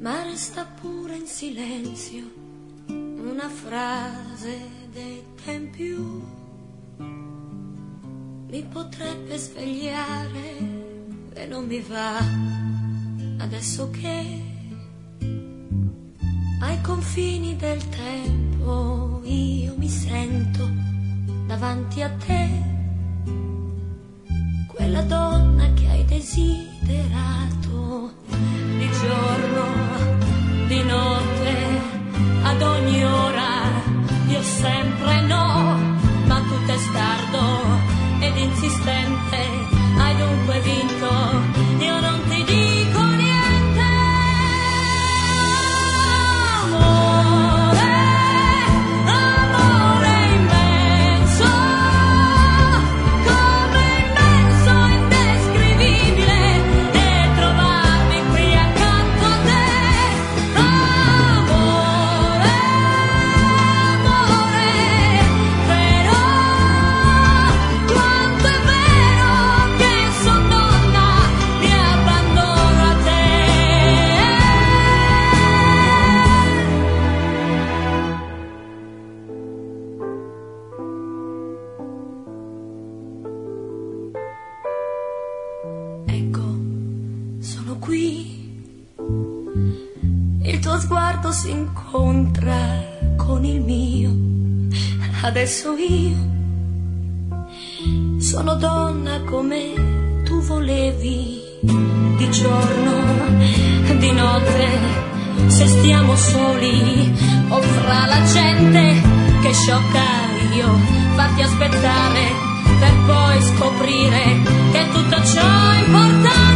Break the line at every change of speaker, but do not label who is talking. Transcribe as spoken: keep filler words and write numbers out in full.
ma resta pure in silenzio una frase detta in più. Mi potrebbe svegliare e non mi va, adesso che ai confini del tempo io mi sento davanti a te, quella donna che hai desiderato di giorno, di notte, ad ogni ora. Io sempre no, ma tu testardo ed insistente, hai dunque vinto, io non ti dico niente. Amore, amore immenso, come immenso, indescrivibile, e trovarmi qui accanto a te. Amore, amore, però quanto è vero che son donna, mi abbandono a te. Ecco, sono qui, il tuo sguardo si incontra con il mio, adesso io sono donna come tu volevi, di giorno, di notte, se stiamo soli o fra la gente che sciocca io, farti aspettare per poi scoprire che tutto ciò è importante.